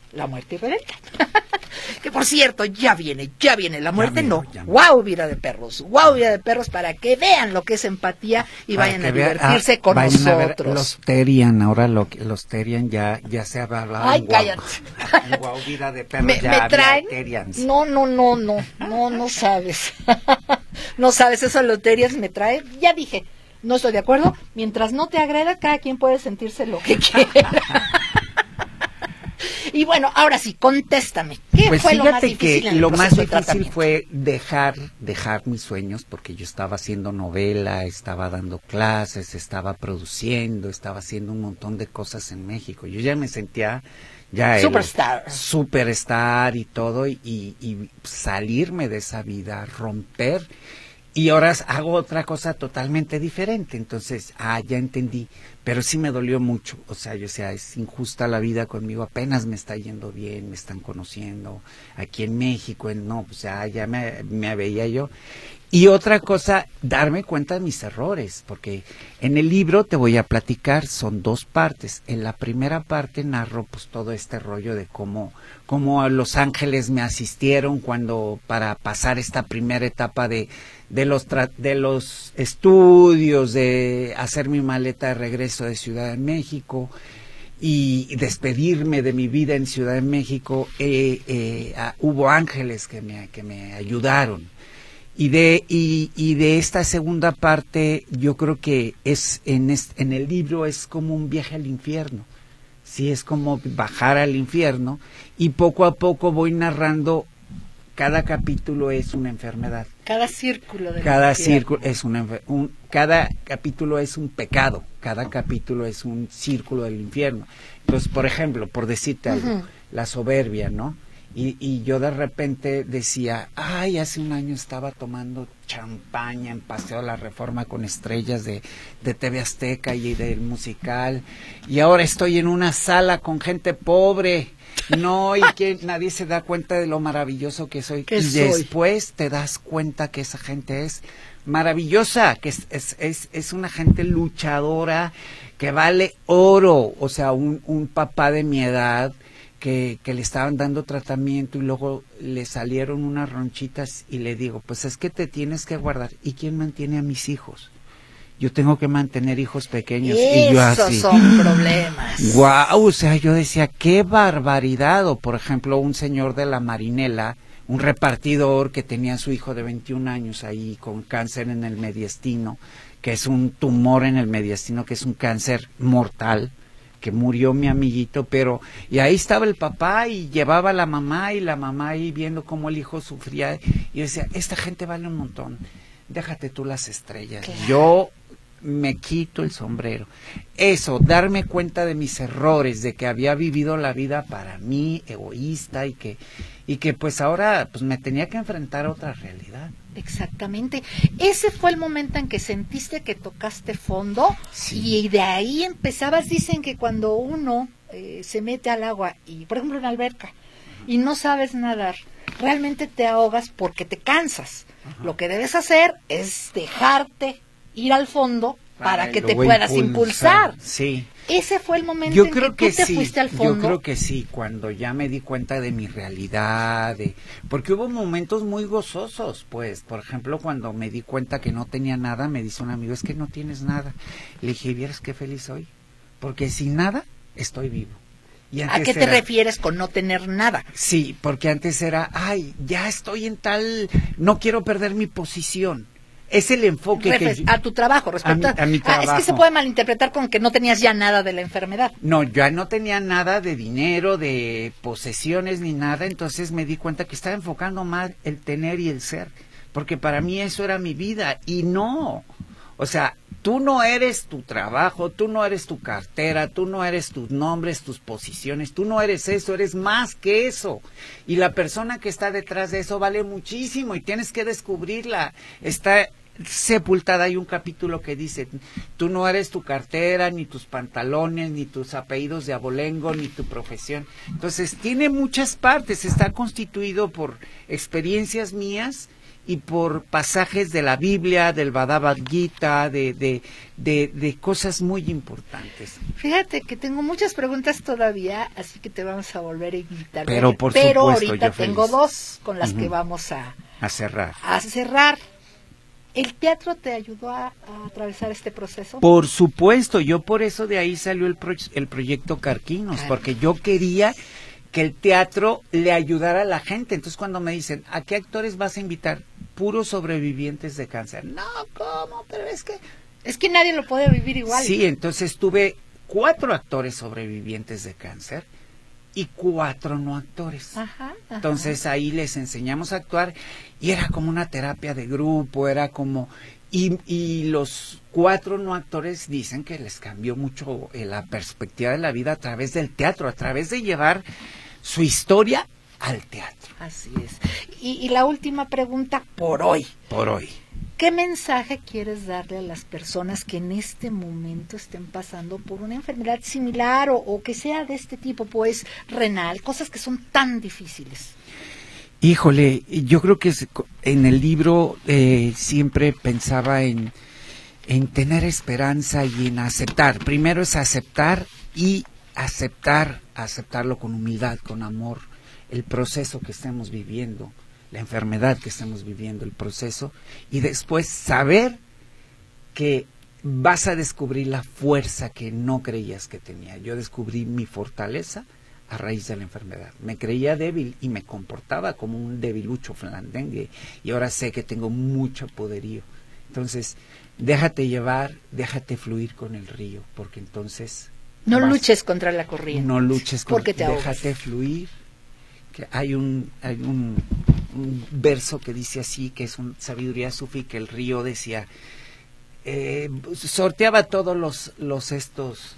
La muerte irredenta. Que por cierto, ya viene, ya viene. La muerte ya no. Miro, ¡Wow, vida de perros! ¡Wow, vida de perros! Para que vean lo que es empatía y Para vayan a vean, divertirse ah, con vayan nosotros. A ver los Terian, ahora lo, los Terian ya, ya se habla hablado. Ay, en cállate. Wow, en Wow, vida de perros, Me, ya me había traen. Terians. No, no, no, no. No, no sabes. No sabes, eso de los Terians me trae. Ya dije, no estoy de acuerdo. Mientras no te agreda, cada quien puede sentirse lo que quiera. Y bueno, ahora sí, contéstame. ¿Qué pues fue lo más fíjate difícil que en el lo más proceso de difícil tratamiento? fue dejar, dejar mis sueños, porque yo estaba haciendo novela, estaba dando clases, estaba produciendo, estaba haciendo un montón de cosas en México. Yo ya me sentía ya Superstar. el superstar y todo, y, y salirme de esa vida, romper. Y ahora hago otra cosa totalmente diferente, entonces, ah, ya entendí, pero sí me dolió mucho, o sea, yo sea, es injusta la vida conmigo, apenas me está yendo bien, me están conociendo, aquí en México, en, no, pues ya, ya me, me veía yo. Y otra cosa, darme cuenta de mis errores, porque en el libro te voy a platicar, son dos partes. En la primera parte narro pues todo este rollo de cómo, cómo Los Ángeles me asistieron cuando, para pasar esta primera etapa de, de los tra de los estudios, de hacer mi maleta de regreso de Ciudad de México y despedirme de mi vida en Ciudad de México. Eh, eh, ah, hubo ángeles que me, que me ayudaron. Y de y, y de esta segunda parte, yo creo que es en este, en el libro es como un viaje al infierno. Sí, es como bajar al infierno, y poco a poco voy narrando. Cada capítulo es una enfermedad. Cada círculo de Cada círculo es una un, cada capítulo es un pecado. Cada capítulo es un círculo del infierno. Entonces, por ejemplo, por decirte algo, uh-huh. la soberbia, ¿no? Y, y yo de repente decía, ay, hace un año estaba tomando champaña en Paseo de la Reforma con estrellas de, de T V Azteca y del musical, y ahora estoy en una sala con gente pobre, no, y que nadie se da cuenta de lo maravilloso que soy. Y soy? Después te das cuenta que esa gente es maravillosa, que es, es, es, es una gente luchadora, que vale oro. O sea, un, un papá de mi edad Que, que le estaban dando tratamiento y luego le salieron unas ronchitas, y le digo, pues es que te tienes que guardar. ¿Y quién mantiene a mis hijos? Yo tengo que mantener hijos pequeños. Esos y yo así, son problemas. Guau, o sea, yo decía, qué barbaridad. O por ejemplo, un señor de la Marinela, un repartidor que tenía a su hijo de veintiún años ahí con cáncer en el mediastino, que es un tumor en el mediastino, que es un cáncer mortal, que murió mi amiguito, pero y ahí estaba el papá y llevaba a la mamá, y la mamá ahí viendo cómo el hijo sufría, y yo decía, esta gente vale un montón, déjate tú las estrellas. Claro. Yo me quito el sombrero. Eso, darme cuenta de mis errores, de que había vivido la vida para mí, egoísta, y que y que pues ahora pues me tenía que enfrentar a otra realidad. Exactamente. Ese fue el momento en que sentiste que tocaste fondo. Sí. Y de ahí empezabas. Dicen que cuando uno eh, se mete al agua, y por ejemplo en una alberca, uh-huh. y no sabes nadar, realmente te ahogas porque te cansas. Uh-huh. Lo que debes hacer es dejarte ir al fondo para, para que te puedas impulsar. impulsar. Sí. Ese fue el momento yo en creo que, que tú te sí, fuiste al fondo. Yo creo que sí, cuando ya me di cuenta de mi realidad, de, porque hubo momentos muy gozosos, pues, por ejemplo, cuando me di cuenta que no tenía nada, me dice un amigo, es que no tienes nada. Le dije, ¿vieras qué feliz soy? Porque sin nada estoy vivo. Y ¿A qué te era, refieres con no tener nada? Sí, porque antes era, ay, ya estoy en tal, no quiero perder mi posición. Es el enfoque Refes, que a tu trabajo respecto a mi, a mi trabajo. Ah, es que se puede malinterpretar con que no tenías ya nada de la enfermedad. No, ya no tenía nada de dinero, de posesiones ni nada, entonces me di cuenta que estaba enfocando más el tener y el ser, porque para mí eso era mi vida, y no, o sea, tú no eres tu trabajo, tú no eres tu cartera, tú no eres tus nombres, tus posiciones, tú no eres eso, eres más que eso, y la persona que está detrás de eso vale muchísimo y tienes que descubrirla. Está sepultada, hay un capítulo que dice, tú no eres tu cartera, ni tus pantalones, ni tus apellidos de abolengo, ni tu profesión. Entonces tiene muchas partes, está constituido por experiencias mías y por pasajes de la Biblia, del Bhagavad Gita, de, de, de, de cosas muy importantes. Fíjate que tengo muchas preguntas todavía, así que te vamos a volver a invitar. Pero por Pero supuesto, ahorita yo feliz. tengo dos con las Uh-huh. que vamos a, A cerrar. a cerrar. ¿El teatro te ayudó a, a atravesar este proceso? Por supuesto, yo por eso de ahí salió el, pro, el proyecto Carquinos, Claro. porque yo quería que el teatro le ayudara a la gente. Entonces cuando me dicen, ¿a qué actores vas a invitar? Puros sobrevivientes de cáncer. No, ¿cómo? Pero es que... Es que nadie lo puede vivir igual. Sí, entonces tuve cuatro actores sobrevivientes de cáncer y cuatro no actores. Ajá, ajá. Entonces ahí les enseñamos a actuar y era como una terapia de grupo, era como... Y, y los cuatro no actores dicen que les cambió mucho eh, la perspectiva de la vida a través del teatro, a través de llevar su historia al teatro. Así es. Y, y la última pregunta por hoy. Por hoy. ¿Qué mensaje quieres darle a las personas que en este momento estén pasando por una enfermedad similar o, o que sea de este tipo, pues renal, cosas que son tan difíciles? Híjole, yo creo que en el libro eh, siempre pensaba en, en tener esperanza y en aceptar. Primero es aceptar y aceptar, aceptarlo con humildad, con amor, el proceso que estemos viviendo, la enfermedad que estemos viviendo, el proceso, y después saber que vas a descubrir la fuerza que no creías que tenía. Yo descubrí mi fortaleza a raíz de la enfermedad. Me creía débil y me comportaba como un debilucho flandengue y ahora sé que tengo mucho poderío. Entonces, déjate llevar, déjate fluir con el río, porque entonces... No vas, luches contra la corriente. No luches contra... Porque te ahogas. Déjate fluir. Que hay un, hay un, un verso que dice así, que es una sabiduría sufí, que el río decía, eh, sorteaba todos los, los estos,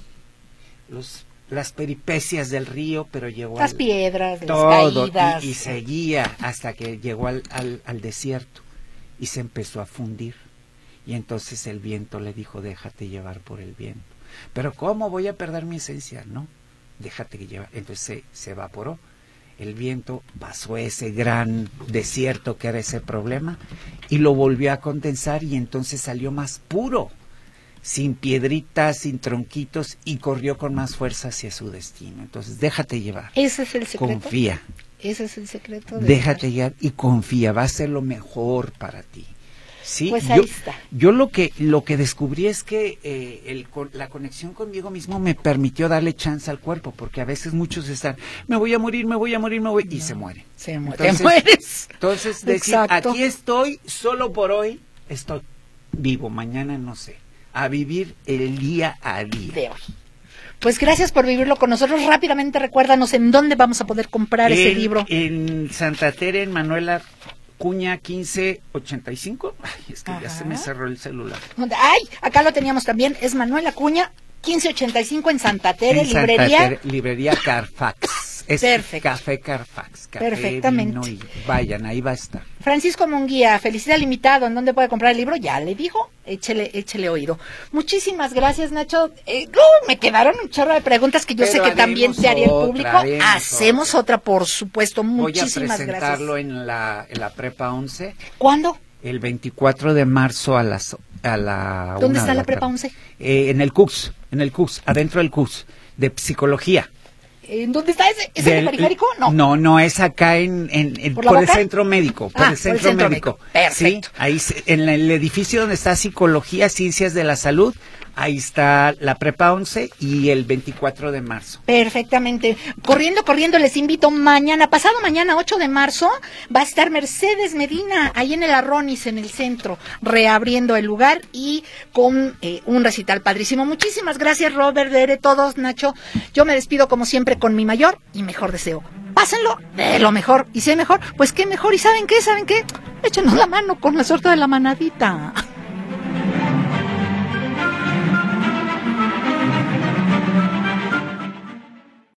los las peripecias del río, pero llegó las al, piedras, todo, las caídas. Y, y seguía hasta que llegó al, al, al desierto y se empezó a fundir. Y entonces el viento le dijo, déjate llevar por el viento. Pero ¿cómo voy a perder mi esencia? No, déjate llevar. Entonces se, se evaporó. El viento pasó ese gran desierto que era ese problema y lo volvió a condensar y entonces salió más puro, sin piedritas, sin tronquitos y corrió con más fuerza hacia su destino. Entonces déjate llevar. Ese es el secreto. Confía. Ese es el secreto. De déjate llevar y confía, va a ser lo mejor para ti. Sí, pues yo, ahí está. Yo lo que lo que descubrí es que eh, el, la conexión conmigo mismo me permitió darle chance al cuerpo, porque a veces muchos están, me voy a morir, me voy a morir, me voy, y no, se mueren. Se mu entonces, te mueres. Entonces decir, Exacto. Aquí estoy, solo por hoy estoy vivo, mañana no sé. A vivir el día a día. De hoy. Pues gracias por vivirlo con nosotros. Rápidamente recuérdanos en dónde vamos a poder comprar en, ese libro. En Santa Tere, en Manuela Cuña quince ochenta y cinco. Ay, es que Ajá. ya se me cerró el celular. Ay, acá lo teníamos también. Es Manuela Cuña quince ochenta y cinco en Santa Tere, en librería. Santa Tere, librería Carfax. Es Perfecto. Café Carfax. Café, Perfectamente. Vino y vayan, ahí va a estar. Francisco Munguía, Felicidad Limitado, ¿en dónde puede comprar el libro? Ya le dijo, échele, échele oído. Muchísimas gracias, Nacho. Eh, uh, me quedaron un chorro de preguntas que yo Pero sé que también te haría el público. Otra, Hacemos otra. otra, por supuesto. Muchísimas Voy a presentarlo gracias. en la, en la Prepa once. ¿Cuándo? El veinticuatro de marzo a las a la ¿Dónde está la, la Prepa once? Eh, en el C U S, en el C U S, adentro del C U S, de psicología. ¿En dónde está ese? ¿Es en el periférico? No. No, no, es acá en, en, en por, por el centro médico, por ah, el centro, por el centro médico. médico. Perfecto. Sí, ahí en el edificio donde está Psicología, Ciencias de la Salud, ahí está la Prepa once y el veinticuatro de marzo. Perfectamente. Corriendo, corriendo, les invito mañana, pasado mañana, ocho de marzo, va a estar Mercedes Medina, ahí en el Arronis, en el centro, reabriendo el lugar y con eh, un recital padrísimo. Muchísimas gracias, Robert, Dere, todos, Nacho. Yo me despido como siempre con mi mayor y mejor deseo. Pásenlo de lo mejor. Y si hay mejor, pues qué mejor. ¿Y saben qué? ¿Saben qué? Échenos la mano con la suerte de la manadita.